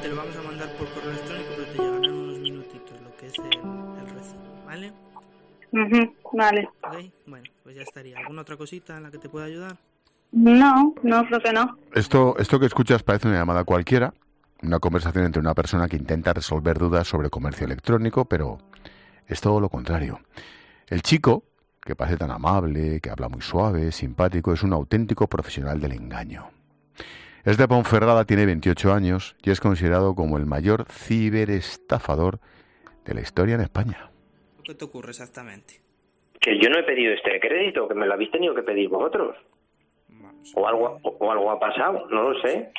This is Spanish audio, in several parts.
te lo vamos a mandar por correo electrónico, pero te llegarán en unos minutitos lo que es el recibo, ¿vale? Vale. Ok, bueno, pues ya estaría. ¿Alguna otra cosita en la que te pueda ayudar? No, creo que no. Esto que escuchas parece una llamada cualquiera, una conversación entre una persona que intenta resolver dudas sobre comercio electrónico, pero es todo lo contrario. El chico, que parece tan amable, que habla muy suave, simpático, es un auténtico profesional del engaño. Es de Ponferrada, tiene 28 años y es considerado como el mayor ciberestafador de la historia en España. ¿Qué te ocurre exactamente? Que yo no he pedido este crédito, que me lo habéis tenido que pedir vosotros. O algo ha pasado, no lo sé.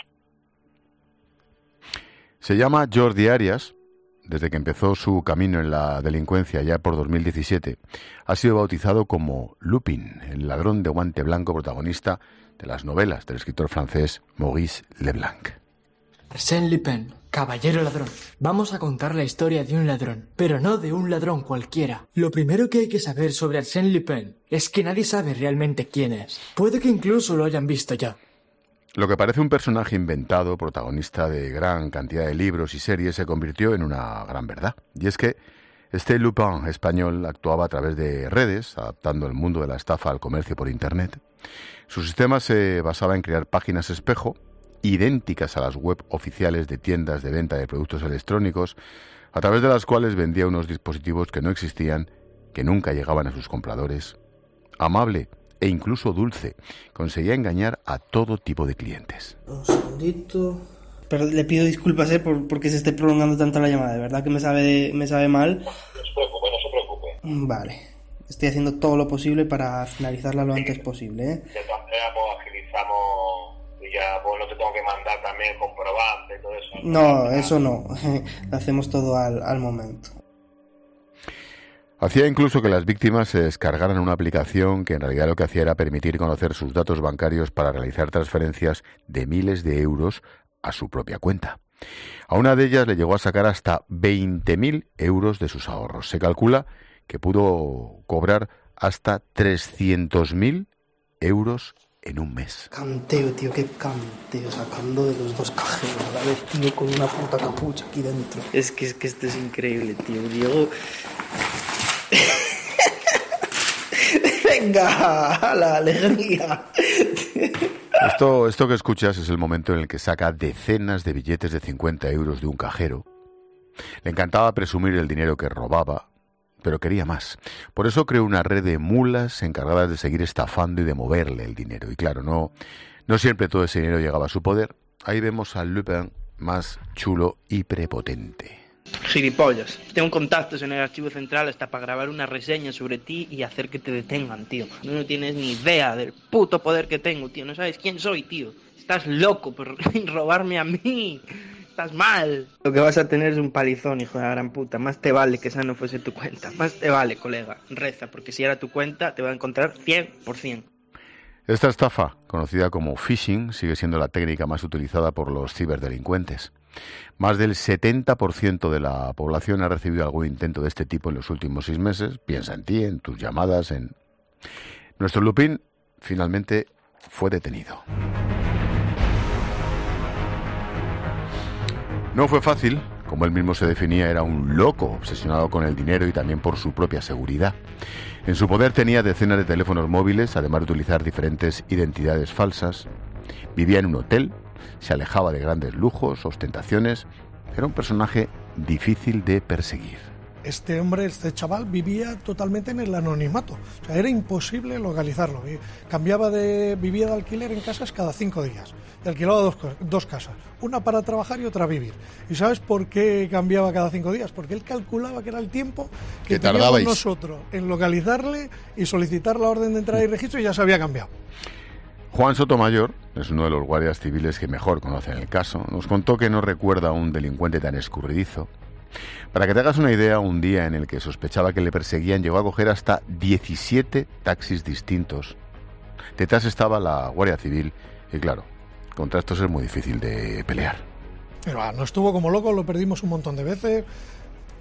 Se llama Jordi Arias. Desde que empezó su camino en la delincuencia ya por 2017, ha sido bautizado como Lupin, el ladrón de guante blanco protagonista de las novelas del escritor francés Maurice Leblanc. Arsène Lupin, caballero ladrón. Vamos a contar la historia de un ladrón, pero no de un ladrón cualquiera. Lo primero que hay que saber sobre Arsène Lupin es que nadie sabe realmente quién es. Puede que incluso lo hayan visto ya. Lo que parece un personaje inventado, protagonista de gran cantidad de libros y series, se convirtió en una gran verdad. Y es que este Lupin español actuaba a través de redes, adaptando el mundo de la estafa al comercio por Internet. Su sistema se basaba en crear páginas espejo, idénticas a las web oficiales de tiendas de venta de productos electrónicos, a través de las cuales vendía unos dispositivos que no existían, que nunca llegaban a sus compradores. Amable e incluso dulce, conseguía engañar a todo tipo de clientes. Un segundito. Pero le pido disculpas porque se esté prolongando tanto la llamada, de verdad que me sabe mal. No se preocupe. Vale, estoy haciendo todo lo posible para finalizarla lo antes posible, ¿eh? De todas maneras, pues agilizamos y ya pues no te tengo que mandar también comprobante y todo eso. No, eso no, lo hacemos todo al momento. Hacía incluso que las víctimas se descargaran una aplicación que en realidad lo que hacía era permitir conocer sus datos bancarios para realizar transferencias de miles de euros a su propia cuenta. A una de ellas le llegó a sacar hasta 20.000 euros de sus ahorros. Se calcula que pudo cobrar hasta 300.000 euros en un mes. Canteo, tío, qué canteo, sacando de los dos cajeros a la vez, tío, con una puta capucha aquí dentro. Es que esto es increíble, tío, Diego. Venga, a la alegría. Esto que escuchas es el momento en el que saca decenas de billetes de 50 euros de un cajero. Le encantaba presumir el dinero que robaba, pero quería más. Por eso creó una red de mulas encargadas de seguir estafando y de moverle el dinero. Y claro, no siempre todo ese dinero llegaba a su poder. Ahí vemos al Lupin más chulo y prepotente. Gilipollas. Tengo contactos en el archivo central hasta para grabar una reseña sobre ti y hacer que te detengan, tío. No tienes ni idea del puto poder que tengo, tío. No sabes quién soy, tío. Estás loco por robarme a mí. Estás mal. Lo que vas a tener es un palizón, hijo de la gran puta. Más te vale que esa no fuese tu cuenta. Más te vale, colega. Reza, porque si era tu cuenta te va a encontrar 100%. Esta estafa, conocida como phishing, sigue siendo la técnica más utilizada por los ciberdelincuentes. Más del 70% de la población ha recibido algún intento de este tipo en los últimos 6 meses. Piensa en ti, en tus llamadas, en... Nuestro Lupin finalmente fue detenido. No fue fácil. Como él mismo se definía, era un loco obsesionado con el dinero y también por su propia seguridad. En su poder tenía decenas de teléfonos móviles, además de utilizar diferentes identidades falsas. Vivía en un hotel, se alejaba de grandes lujos, ostentaciones. Era un personaje difícil de perseguir. Este chaval vivía totalmente en el anonimato. O sea, era imposible localizarlo. Vivía de alquiler en casas cada 5 días. Y alquilaba dos casas. Una para trabajar y otra a vivir. ¿Y sabes por qué cambiaba cada 5 días? Porque él calculaba que era el tiempo que teníamos nosotros en localizarle y solicitar la orden de entrada y registro, y ya se había cambiado. Juan Sotomayor es uno de los guardias civiles que mejor conocen el caso. Nos contó que no recuerda a un delincuente tan escurridizo. Para que te hagas una idea, un día en el que sospechaba que le perseguían, llegó a coger hasta 17 taxis distintos. Detrás estaba la Guardia Civil y claro, contra estos es muy difícil de pelear. Pero no estuvo como loco, lo perdimos un montón de veces.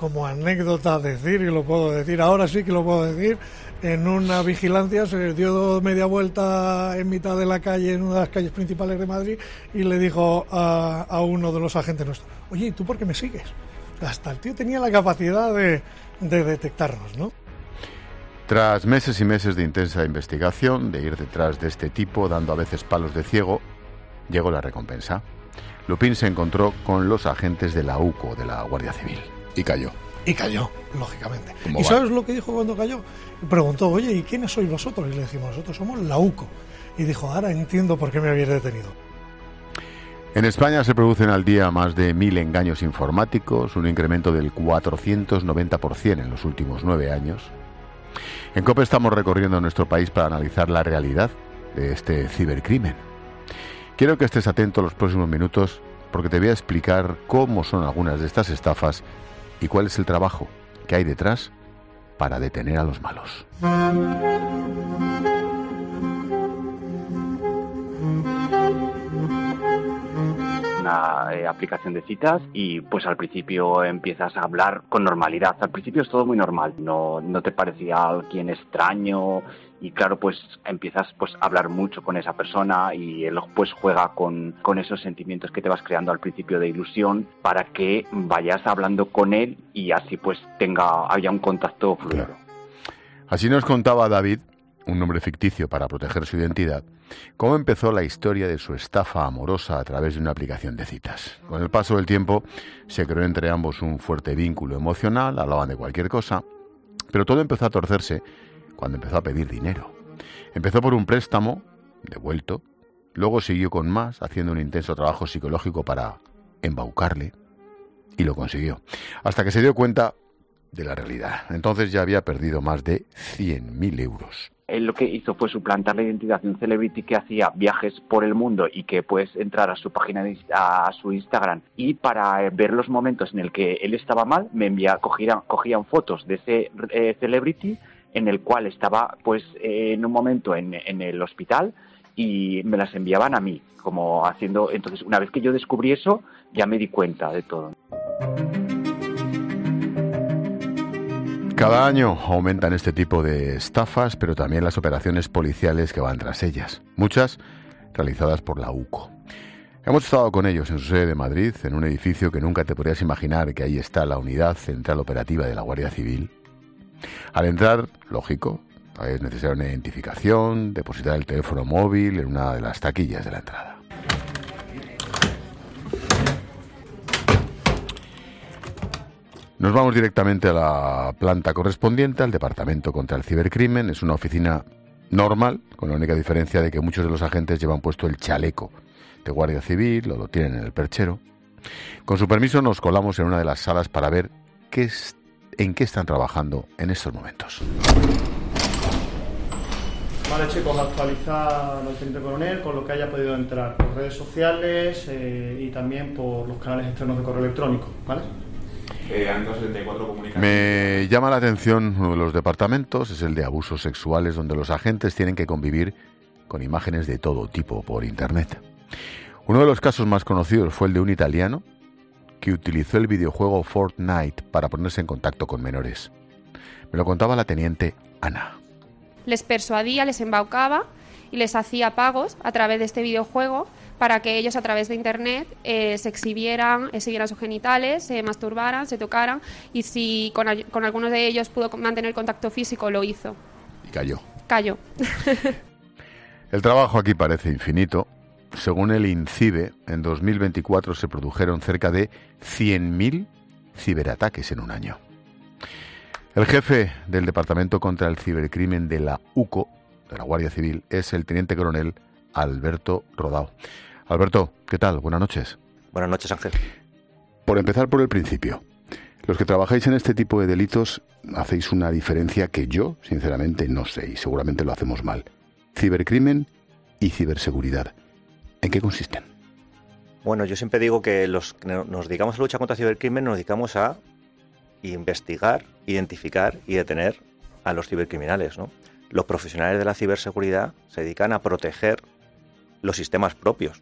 como anécdota decir, y lo puedo decir, ahora sí que lo puedo decir, en una vigilancia se dio media vuelta en mitad de la calle, en una de las calles principales de Madrid, y le dijo a uno de los agentes nuestros: oye, ¿y tú por qué me sigues? O sea, hasta el tío tenía la capacidad de detectarnos, ¿no? Tras meses y meses de intensa investigación, de ir detrás de este tipo, dando a veces palos de ciego, llegó la recompensa. Lupin se encontró con los agentes de la UCO, de la Guardia Civil, y cayó. Y cayó, lógicamente. ¿Y sabes lo que dijo cuando cayó? Preguntó: oye, ¿y quiénes sois vosotros? Y le dijimos: nosotros somos la UCO. Y dijo: ahora entiendo por qué me habéis detenido. En España se producen al día más de 1.000 engaños informáticos, un incremento del 490% en los últimos 9 años. En COPE estamos recorriendo nuestro país para analizar la realidad de este cibercrimen. Quiero que estés atento los próximos minutos, porque te voy a explicar cómo son algunas de estas estafas y cuál es el trabajo que hay detrás para detener a los malos. Una aplicación de citas y pues al principio empiezas a hablar con normalidad. Al principio es todo muy normal, no te parecía alguien extraño y claro, pues empiezas pues a hablar mucho con esa persona y él pues juega con esos sentimientos que te vas creando al principio de ilusión para que vayas hablando con él y así pues haya un contacto fluido. Claro. Así nos contaba David, un nombre ficticio para proteger su identidad, cómo empezó la historia de su estafa amorosa a través de una aplicación de citas. Con el paso del tiempo se creó entre ambos un fuerte vínculo emocional, hablaban de cualquier cosa, pero todo empezó a torcerse cuando empezó a pedir dinero. Empezó por un préstamo, devuelto, luego siguió con más, haciendo un intenso trabajo psicológico para embaucarle, y lo consiguió, hasta que se dio cuenta de la realidad. Entonces ya había perdido más de 100.000 euros. Él lo que hizo fue suplantar la identidad de un celebrity que hacía viajes por el mundo y que puedes entrar a su página, a su Instagram, y para ver los momentos en el que él estaba mal, cogían fotos de ese celebrity en el cual estaba pues en un momento en el hospital y me las enviaban a mí, como haciendo. Entonces, una vez que yo descubrí eso, ya me di cuenta de todo. Cada año aumentan este tipo de estafas, pero también las operaciones policiales que van tras ellas, muchas realizadas por la UCO. Hemos estado con ellos en su sede de Madrid, en un edificio que nunca te podrías imaginar que ahí está la Unidad Central Operativa de la Guardia Civil. Al entrar, lógico, es necesaria una identificación, depositar el teléfono móvil en una de las taquillas de la entrada. Nos vamos directamente a la planta correspondiente, al Departamento contra el Cibercrimen. Es una oficina normal, con la única diferencia de que muchos de los agentes llevan puesto el chaleco de Guardia Civil o lo tienen en el perchero. Con su permiso nos colamos en una de las salas para ver en qué están trabajando en estos momentos. Vale, chicos, actualizar al teniente coronel con lo que haya podido entrar por redes sociales y también por los canales externos de correo electrónico, ¿vale? Me llama la atención uno de los departamentos, es el de abusos sexuales, donde los agentes tienen que convivir con imágenes de todo tipo por internet. Uno de los casos más conocidos fue el de un italiano que utilizó el videojuego Fortnite para ponerse en contacto con menores. Me lo contaba la teniente Ana. Les persuadía, les embaucaba y les hacía pagos a través de este videojuego para que ellos a través de internet se exhibieran sus genitales, se masturbaran, se tocaran, y si con algunos de ellos pudo mantener contacto físico, lo hizo. Y cayó. Cayó. El trabajo aquí parece infinito. Según el INCIBE, en 2024 se produjeron cerca de 100.000 ciberataques en un año. El jefe del Departamento contra el Cibercrimen de la UCO, de la Guardia Civil, es el teniente coronel Alberto Rodao. Alberto, ¿qué tal? Buenas noches. Buenas noches, Ángel. Por empezar por el principio, los que trabajáis en este tipo de delitos hacéis una diferencia que yo, sinceramente, no sé y seguramente lo hacemos mal. Cibercrimen y ciberseguridad. ¿En qué consisten? Bueno, yo siempre digo que los que nos dedicamos a la lucha contra el cibercrimen nos dedicamos a investigar, identificar y detener a los cibercriminales, ¿no? Los profesionales de la ciberseguridad se dedican a proteger los sistemas propios,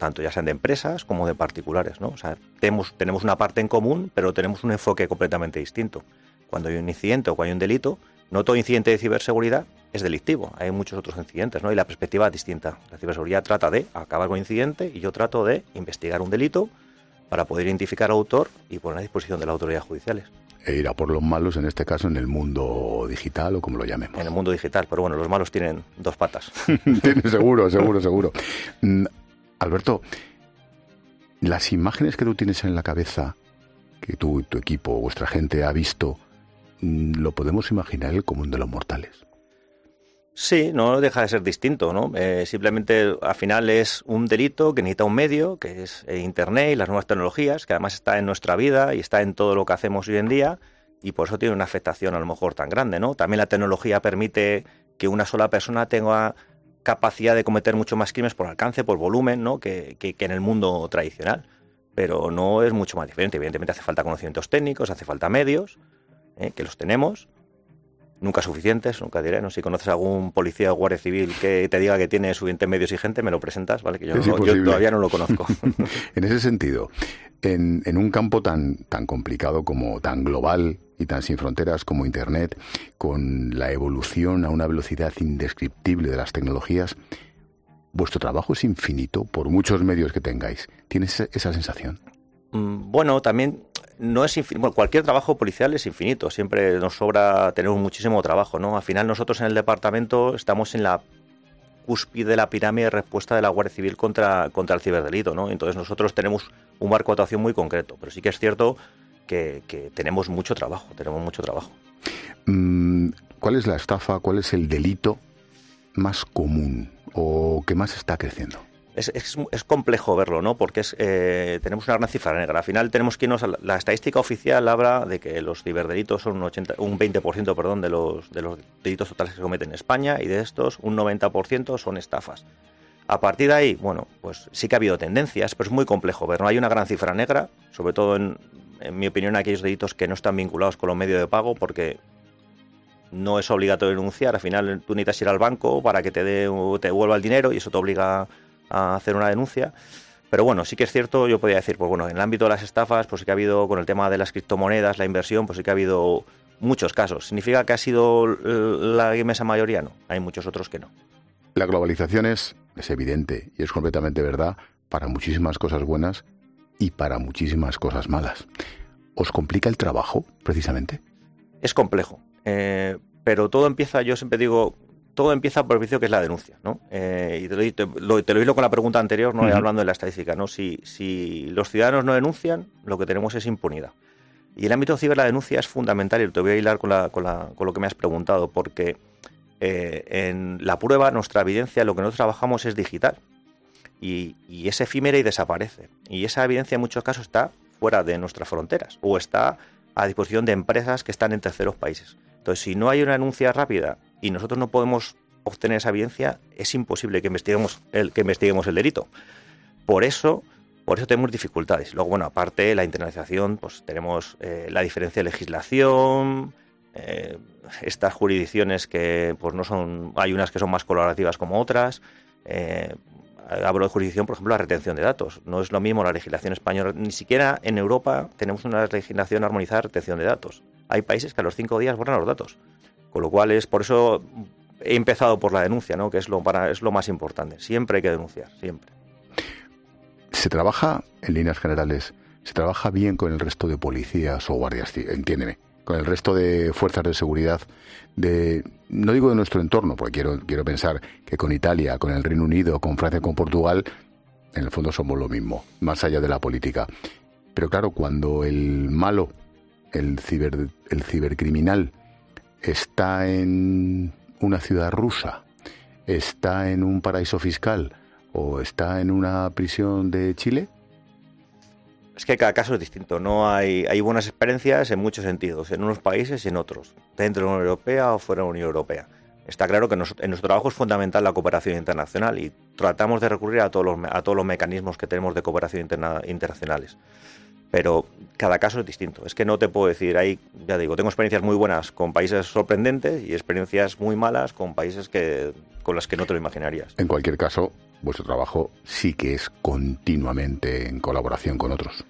tanto ya sean de empresas como de particulares, ¿no? O sea, tenemos una parte en común, pero tenemos un enfoque completamente distinto. Cuando hay un incidente o cuando hay un delito, no todo incidente de ciberseguridad es delictivo, hay muchos otros incidentes, ¿no? Y la perspectiva es distinta. La ciberseguridad trata de acabar con el incidente y yo trato de investigar un delito para poder identificar al autor y poner a disposición de las autoridades judiciales. E ir a por los malos, en este caso, en el mundo digital o como lo llamemos. En el mundo digital, pero bueno, los malos tienen dos patas. Seguro. Alberto, las imágenes que tú tienes en la cabeza, que tú y tu equipo, vuestra gente ha visto, lo podemos imaginar en el común de los mortales. Sí, no deja de ser distinto, ¿no? Simplemente al final es un delito que necesita un medio, que es Internet y las nuevas tecnologías, que además está en nuestra vida y está en todo lo que hacemos hoy en día, y por eso tiene una afectación a lo mejor tan grande, ¿no? También la tecnología permite que una sola persona tenga capacidad de cometer mucho más crímenes por alcance, por volumen, ¿no? que en el mundo tradicional, pero no es mucho más diferente. Evidentemente hace falta conocimientos técnicos, hace falta medios, que los tenemos, nunca suficientes, nunca diré, ¿no? Si conoces a algún policía o guardia civil que te diga que tiene suficientes medios y gente, me lo presentas, ¿vale? Que yo todavía no lo conozco. En ese sentido, en un campo tan complicado como tan global y tan sin fronteras como Internet, con la evolución a una velocidad indescriptible de las tecnologías, vuestro trabajo es infinito por muchos medios que tengáis. ¿Tienes esa sensación? Bueno, también no es infinito. Bueno, cualquier trabajo policial es infinito. Siempre nos sobra tener muchísimo trabajo, ¿no? Al final nosotros en el departamento estamos en la cúspide de la pirámide de respuesta de la Guardia Civil contra el ciberdelito, ¿no? Entonces nosotros tenemos un marco de actuación muy concreto, pero sí que es cierto que tenemos mucho trabajo, ¿Cuál es la estafa, cuál es el delito más común o que más está creciendo? Es complejo verlo, ¿no? Porque tenemos una gran cifra negra. Al final tenemos que irnos la estadística oficial habla de que los ciberdelitos son un 20%, perdón, de los delitos totales que se cometen en España, y de estos un 90% son estafas. A partir de ahí, bueno, pues sí que ha habido tendencias, pero es muy complejo ver, ¿no? Hay una gran cifra negra, sobre todo en mi opinión, aquellos delitos que no están vinculados con los medios de pago, porque no es obligatorio denunciar. Al final tú necesitas ir al banco para que te devuelva el dinero y eso te obliga a hacer una denuncia. Pero bueno, sí que es cierto, yo podría decir, pues bueno, en el ámbito de las estafas, pues sí que ha habido, con el tema de las criptomonedas, la inversión, pues sí que ha habido muchos casos. ¿Significa que ha sido la inmensa mayoría? No, hay muchos otros que no. La globalización es evidente y es completamente verdad para muchísimas cosas buenas y para muchísimas cosas malas. ¿Os complica el trabajo, precisamente? Es complejo, pero todo empieza, yo siempre digo, todo empieza por el vicio que es la denuncia, ¿no? Y te lo hilo con la pregunta anterior, no hablando de la estadística, ¿no? Si los ciudadanos no denuncian, lo que tenemos es impunidad. Y el ámbito ciber, la denuncia es fundamental, y te voy a hilar con lo que me has preguntado, porque en la prueba, nuestra evidencia, lo que nosotros trabajamos es digital, y es efímera y desaparece. Y esa evidencia en muchos casos está fuera de nuestras fronteras, o está a disposición de empresas que están en terceros países. Entonces, si no hay una denuncia rápida y nosotros no podemos obtener esa evidencia, es imposible que investiguemos el delito. Por eso tenemos dificultades. Luego, bueno, aparte la internalización, pues tenemos la diferencia de legislación, estas jurisdicciones que pues no son, hay unas que son más colaborativas como otras. Hablo de jurisdicción, por ejemplo, la retención de datos. No es lo mismo la legislación española, ni siquiera en Europa tenemos una legislación armonizada de retención de datos. Hay países que a los 5 días borran los datos. Con lo cual por eso he empezado por la denuncia, ¿no? Que es lo más importante. Siempre hay que denunciar, siempre. ¿Se trabaja, en líneas generales, se trabaja bien con el resto de policías o guardias, entiéndeme, con el resto de fuerzas de seguridad no digo de nuestro entorno, porque quiero pensar que con Italia, con el Reino Unido, con Francia, con Portugal, en el fondo somos lo mismo, más allá de la política. Pero claro, cuando el malo, el cibercriminal, está en una ciudad rusa, está en un paraíso fiscal o está en una prisión de Chile. Es que cada caso es distinto, no hay buenas experiencias en muchos sentidos, en unos países y en otros, dentro de la Unión Europea o fuera de la Unión Europea. Está claro que en nuestro trabajo es fundamental la cooperación internacional y tratamos de recurrir a todos los mecanismos que tenemos de cooperación internacionales. pero cada caso es distinto. Es que no te puedo decir, ya digo, tengo experiencias muy buenas con países sorprendentes y experiencias muy malas con países con las que no te lo imaginarías. En cualquier caso, vuestro trabajo sí que es continuamente en colaboración con otros.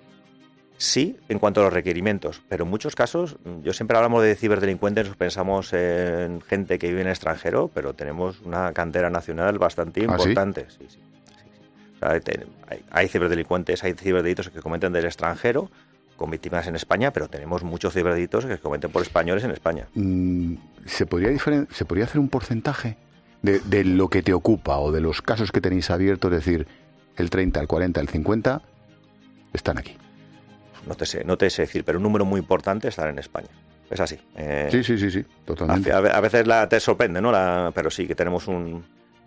Sí, en cuanto a los requerimientos, pero en muchos casos, yo siempre hablamos de ciberdelincuentes, pensamos en gente que vive en el extranjero, pero tenemos una cantera nacional bastante importante. ¿Sí? Sí. O sea, hay ciberdelincuentes, hay ciberdelitos que se cometen del extranjero, con víctimas en España, pero tenemos muchos ciberdelitos que se cometen por españoles en España. ¿Se podría hacer un porcentaje de lo que te ocupa o de los casos que tenéis abiertos? Es decir, el 30, el 40, el 50 están aquí. No te sé decir, pero un número muy importante están en España. Es así. Sí, totalmente. A veces te sorprende, ¿no? Pero sí que tenemos un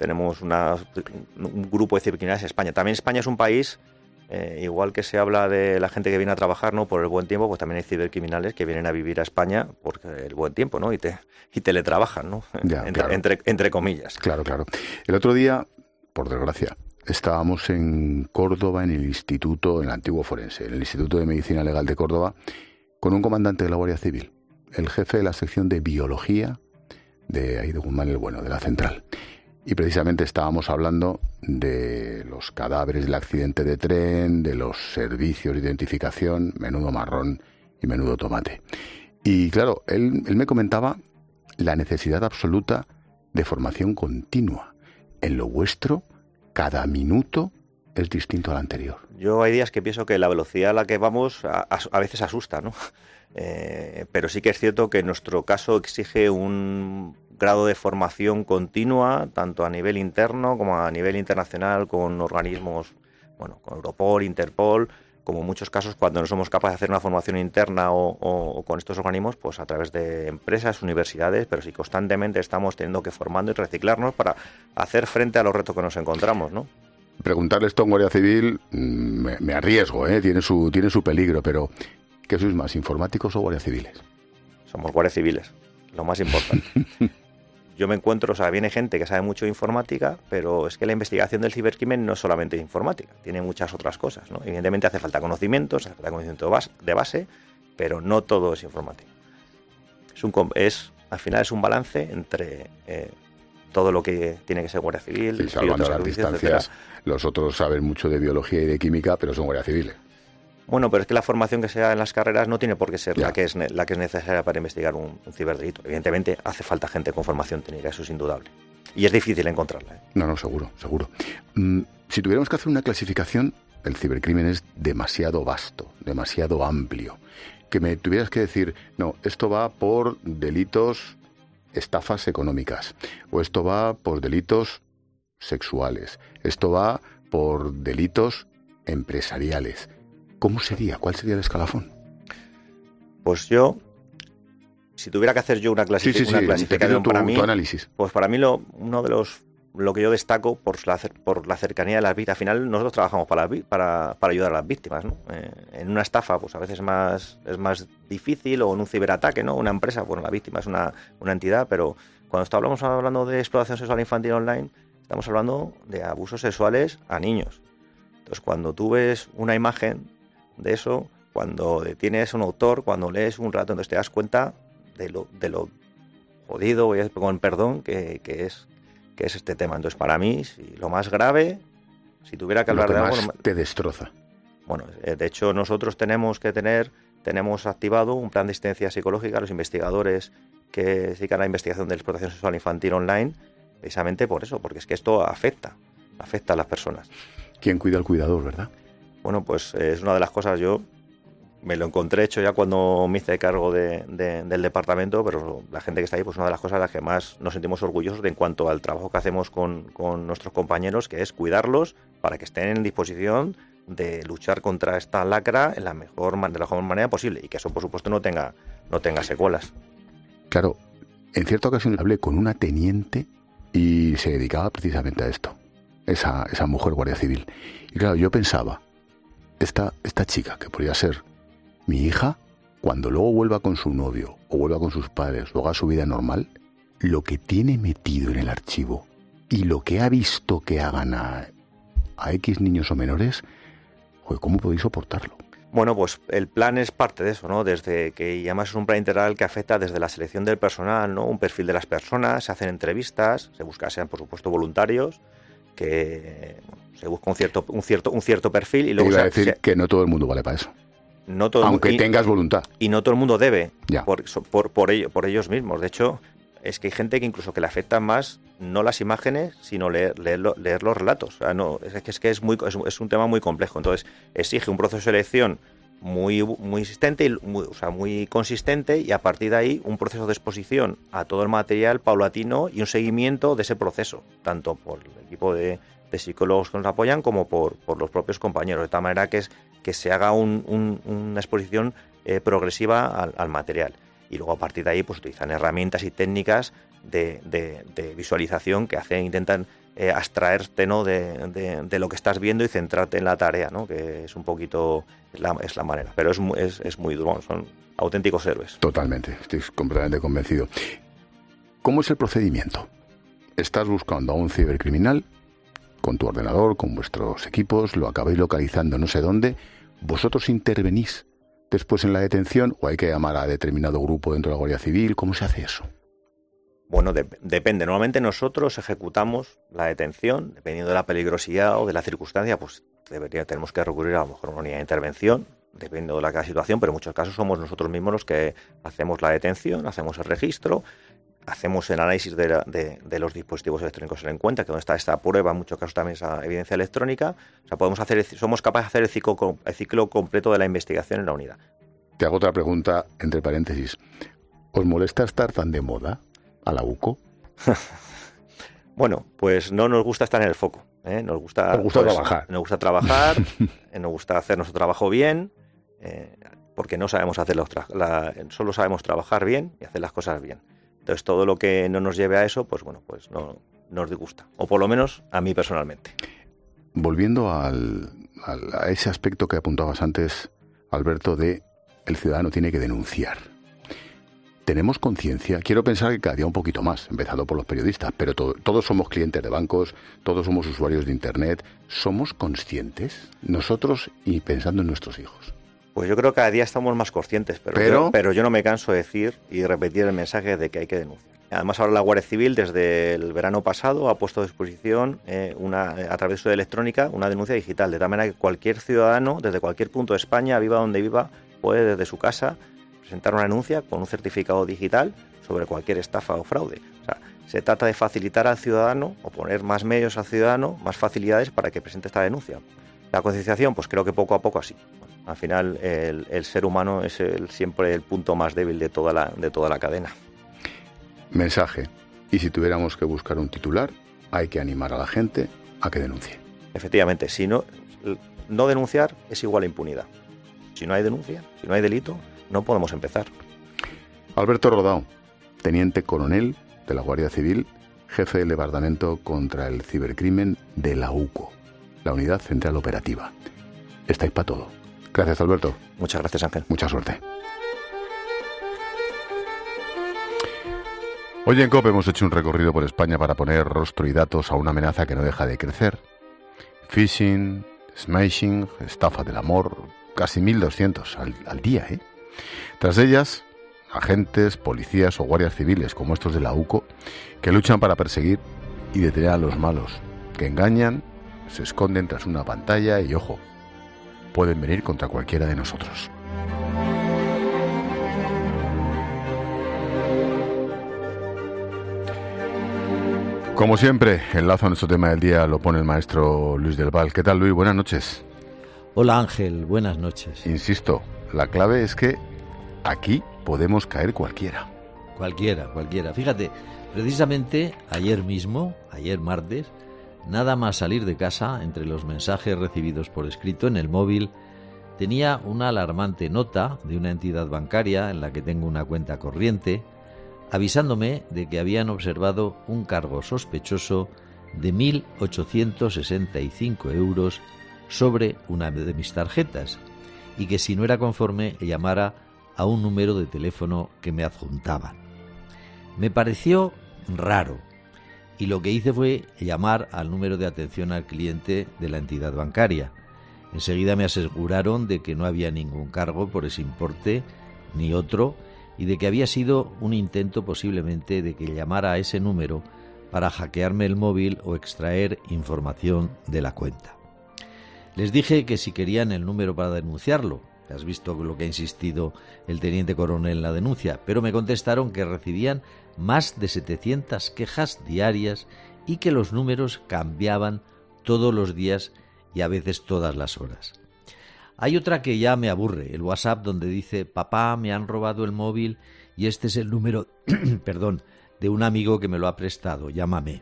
grupo de cibercriminales en España. También España es un país, igual que se habla de la gente que viene a trabajar, ¿no? Por el buen tiempo, pues también hay cibercriminales que vienen a vivir a España por el buen tiempo, ¿no? Y teletrabajan, ¿no? Entre comillas. Claro. El otro día, por desgracia, estábamos en Córdoba, en el antiguo forense, en el Instituto de Medicina Legal de Córdoba, con un comandante de la Guardia Civil, el jefe de la sección de biología de Guzmán el Bueno, de la central. Y precisamente estábamos hablando de los cadáveres del accidente de tren, de los servicios de identificación, menudo marrón y menudo tomate. Y claro, él me comentaba la necesidad absoluta de formación continua. En lo vuestro, cada minuto es distinto al anterior. Yo hay días que pienso que la velocidad a la que vamos a veces asusta, ¿no? Pero sí que es cierto que en nuestro caso exige un grado de formación continua, tanto a nivel interno como a nivel internacional, con organismos, con Europol, Interpol, como en muchos casos cuando no somos capaces de hacer una formación interna o con estos organismos, pues a través de empresas, universidades, pero sí constantemente estamos teniendo que formando y reciclarnos para hacer frente a los retos que nos encontramos, ¿no? Preguntarle esto a un Guardia Civil me arriesgo, tiene su peligro, pero ¿qué sois más, informáticos o guardias civiles? Somos guardias civiles, lo más importante. Yo me encuentro, viene gente que sabe mucho de informática, pero es que la investigación del cibercrimen no es solamente informática, tiene muchas otras cosas, ¿no? Evidentemente hace falta conocimientos, de base, pero no todo es informática. Al final es un balance entre todo lo que tiene que ser Guardia Civil, y salvando las distancias, los otros saben mucho de biología y de química, pero son guardias civiles. Bueno, pero es que la formación que se da en las carreras no tiene por qué ser la que es necesaria para investigar un ciberdelito. Evidentemente hace falta gente con formación técnica, eso es indudable. Y es difícil encontrarla. No, seguro. Si tuviéramos que hacer una clasificación, el cibercrimen es demasiado vasto, demasiado amplio. Que me tuvieras que decir, no, esto va por delitos, estafas económicas, o esto va por delitos sexuales, esto va por delitos empresariales. ¿Cómo sería? ¿Cuál sería el escalafón? Pues si tuviera que hacer yo una clasificación para mí, tu análisis. Pues para mí lo que yo destaco por la cercanía de las víctimas. Al final nosotros trabajamos para ayudar a las víctimas, ¿no? En una estafa, pues a veces es más difícil, o en un ciberataque, ¿no? Una empresa, la víctima es una entidad, pero cuando estamos hablando de explotación sexual infantil online, estamos hablando de abusos sexuales a niños. Entonces, cuando tú ves una imagen de eso, cuando detienes a un autor, cuando lees un rato, entonces te das cuenta de lo jodido, con perdón, que es este tema. Entonces, para mí, lo más grave, si tuviera que hablar de algo, te destroza. Bueno, de hecho, nosotros tenemos activado un plan de asistencia psicológica a los investigadores que se dedican a la investigación de la explotación sexual infantil online, precisamente por eso, porque es que esto afecta a las personas. ¿Quién cuida al cuidador, verdad? Bueno, pues es una de las cosas, yo me lo encontré hecho ya cuando me hice cargo del departamento, pero la gente que está ahí, pues una de las cosas a las que más nos sentimos orgullosos en cuanto al trabajo que hacemos con nuestros compañeros, que es cuidarlos para que estén en disposición de luchar contra esta lacra de la mejor manera posible, y que eso, por supuesto, no tenga secuelas. Claro, en cierta ocasión hablé con una teniente y se dedicaba precisamente a esto, esa mujer guardia civil. Y claro, yo pensaba, esta chica, que podría ser mi hija, cuando luego vuelva con su novio o vuelva con sus padres o haga su vida normal, lo que tiene metido en el archivo y lo que ha visto que hagan a X niños o menores, joder, ¿cómo podéis soportarlo? Bueno, pues el plan es parte de eso, ¿no? Desde que, y además es un plan integral que afecta desde la selección del personal, ¿no? Un perfil de las personas, se hacen entrevistas, se busca, sean por supuesto voluntarios, que se busca un cierto perfil y luego iba a decir que no todo el mundo vale para eso. No todo aunque tengas voluntad. Y no todo el mundo debe, por ellos mismos. De hecho, es que hay gente que incluso que le afectan más no las imágenes, sino leer los relatos. O sea, no, es que es un tema muy complejo. Entonces, exige un proceso de selección muy insistente y muy consistente, y a partir de ahí un proceso de exposición a todo el material paulatino y un seguimiento de ese proceso, tanto por el equipo de psicólogos que nos apoyan como por los propios compañeros, de tal manera que se haga una exposición progresiva al material. Y luego a partir de ahí pues utilizan herramientas y técnicas de visualización que intentan abstraerte, ¿no? de lo que estás viendo y centrarte en la tarea, ¿no? Que es un poquito es la manera, pero es muy duro, son auténticos héroes. Totalmente, estoy completamente convencido. ¿Cómo es el procedimiento? Estás buscando a un cibercriminal con tu ordenador, con vuestros equipos, lo acabáis localizando no sé dónde, ¿vosotros intervenís después en la detención o hay que llamar a determinado grupo dentro de la Guardia Civil? ¿Cómo se hace eso? Bueno, depende. Normalmente nosotros ejecutamos la detención, dependiendo de la peligrosidad o de la circunstancia, pues tenemos que recurrir a lo mejor a una unidad de intervención, dependiendo de la situación, pero en muchos casos somos nosotros mismos los que hacemos la detención, hacemos el registro, hacemos el análisis de los dispositivos electrónicos en cuenta, que donde está esta prueba, en muchos casos también esa evidencia electrónica. O sea, somos capaces de hacer el ciclo completo de la investigación en la unidad. Te hago otra pregunta, entre paréntesis. ¿Os molesta estar tan de moda a la UCO? Bueno, pues no nos gusta estar en el foco, ¿eh? Nos gusta trabajar. Nos gusta trabajar, nos gusta hacer nuestro trabajo bien, porque no sabemos solo sabemos trabajar bien y hacer las cosas bien. Entonces todo lo que no nos lleve a eso, pues bueno, pues no nos disgusta, o por lo menos a mí personalmente. Volviendo a ese aspecto que apuntabas antes, Alberto, de el ciudadano tiene que denunciar. ¿Tenemos conciencia? Quiero pensar que cada día un poquito más, empezando por los periodistas, pero todos somos clientes de bancos, todos somos usuarios de Internet. ¿Somos conscientes nosotros y pensando en nuestros hijos? Pues yo creo que cada día estamos más conscientes, pero yo no me canso de decir y repetir el mensaje de que hay que denunciar. Además, ahora la Guardia Civil, desde el verano pasado, ha puesto a disposición a través de su electrónica una denuncia digital, de tal manera que cualquier ciudadano, desde cualquier punto de España, viva donde viva, puede desde su casa presentar una denuncia con un certificado digital sobre cualquier estafa o fraude. O sea, se trata de facilitar al ciudadano, o poner más medios al ciudadano, más facilidades para que presente esta denuncia. La concienciación, pues creo que poco a poco así. Al final, el ser humano es siempre el punto más débil de toda la cadena. Mensaje. Y si tuviéramos que buscar un titular, hay que animar a la gente a que denuncie. Efectivamente, si no denunciar es igual a impunidad. Si no hay denuncia, si no hay delito, no podemos empezar. Alberto Rodao, teniente coronel de la Guardia Civil, jefe del Departamento contra el Cibercrimen de la UCO, la Unidad Central Operativa. Estáis para todo. Gracias, Alberto. Muchas gracias, Ángel. Mucha suerte. Hoy en COPE hemos hecho un recorrido por España para poner rostro y datos a una amenaza que no deja de crecer. Phishing, smashing, estafa del amor, casi 1.200 al día, ¿eh? Tras ellas, agentes, policías o guardias civiles como estos de la UCO que luchan para perseguir y detener a los malos, que engañan, se esconden tras una pantalla y, ojo, pueden venir contra cualquiera de nosotros. Como siempre, el lazo a nuestro tema del día lo pone el maestro Luis del Val. ¿Qué tal, Luis? Buenas noches. Hola, Ángel. Buenas noches. Insisto, la clave es que aquí podemos caer cualquiera. Cualquiera. Fíjate, precisamente ayer martes, nada más salir de casa, entre los mensajes recibidos por escrito en el móvil, tenía una alarmante nota de una entidad bancaria en la que tengo una cuenta corriente, avisándome de que habían observado un cargo sospechoso de 1.865 euros sobre una de mis tarjetas y que si no era conforme llamara a un número de teléfono que me adjuntaban. Me pareció raro y lo que hice fue llamar al número de atención al cliente de la entidad bancaria Enseguida me aseguraron de que no había ningún cargo por ese importe ni otro y de que había sido un intento posiblemente de que llamara a ese número para hackearme el móvil o extraer información de la cuenta. Les dije que si querían el número para denunciarlo, has visto lo que ha insistido el teniente coronel en la denuncia, pero me contestaron que recibían más de 700 quejas diarias y que los números cambiaban todos los días y a veces todas las horas. Hay otra que ya me aburre, el WhatsApp, donde dice: papá, me han robado el móvil y este es el número de un amigo que me lo ha prestado, llámame.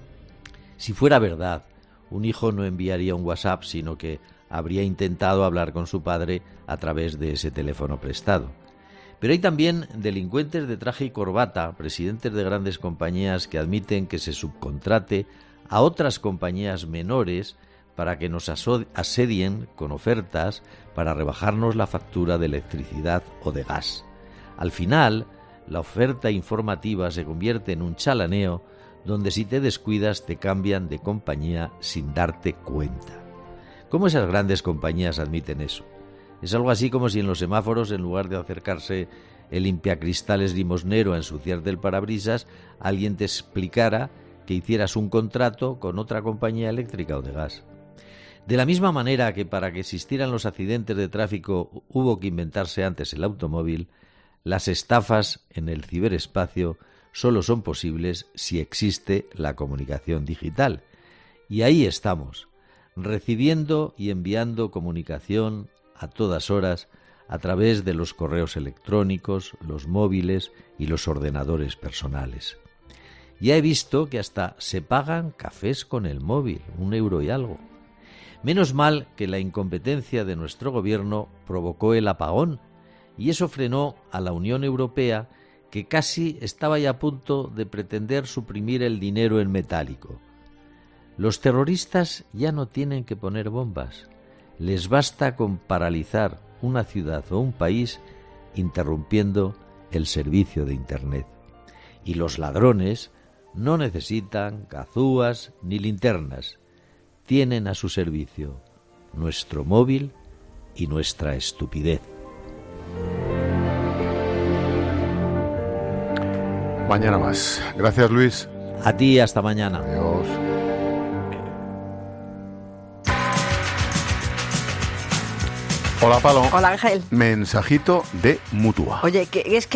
Si fuera verdad, un hijo no enviaría un WhatsApp, sino que habría intentado hablar con su padre a través de ese teléfono prestado. Pero hay también delincuentes de traje y corbata, presidentes de grandes compañías que admiten que se subcontrate a otras compañías menores para que nos asedien con ofertas para rebajarnos la factura de electricidad o de gas. Al final, la oferta informativa se convierte en un chalaneo donde si te descuidas te cambian de compañía sin darte cuenta. ¿Cómo esas grandes compañías admiten eso? Es algo así como si en los semáforos, en lugar de acercarse el limpiacristales limosnero a ensuciarte el parabrisas, alguien te explicara que hicieras un contrato con otra compañía eléctrica o de gas. De la misma manera que para que existieran los accidentes de tráfico hubo que inventarse antes el automóvil, las estafas en el ciberespacio solo son posibles si existe la comunicación digital. Y ahí estamos, recibiendo y enviando comunicación a todas horas a través de los correos electrónicos, los móviles y los ordenadores personales. Ya he visto que hasta se pagan cafés con el móvil, 1 euro y algo. Menos mal que la incompetencia de nuestro gobierno provocó el apagón y eso frenó a la Unión Europea, que casi estaba ya a punto de pretender suprimir el dinero en metálico. Los terroristas ya no tienen que poner bombas. Les basta con paralizar una ciudad o un país interrumpiendo el servicio de Internet. Y los ladrones no necesitan cazúas ni linternas. Tienen a su servicio nuestro móvil y nuestra estupidez. Mañana más. Gracias, Luis. A ti, hasta mañana. Adiós. Hola, Palo. Hola, Ángel. Mensajito de Mutua. Oye, que es que